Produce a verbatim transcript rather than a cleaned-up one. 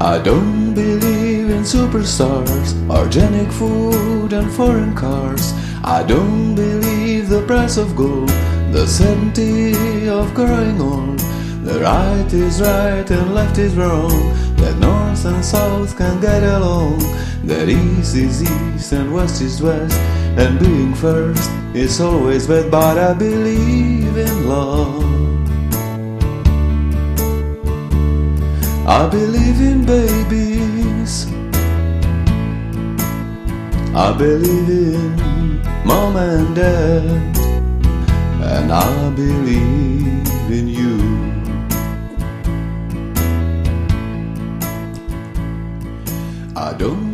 I don't believe in superstars, organic food and foreign cars. I don't believe the price of gold, the certainty of growing old. The right is right and left is wrong, that north and south can get along, that east is east and west is west, and being first is always best. But I believe in love, I believe in babies, I believe in mom and dad, and I believe in you. I don't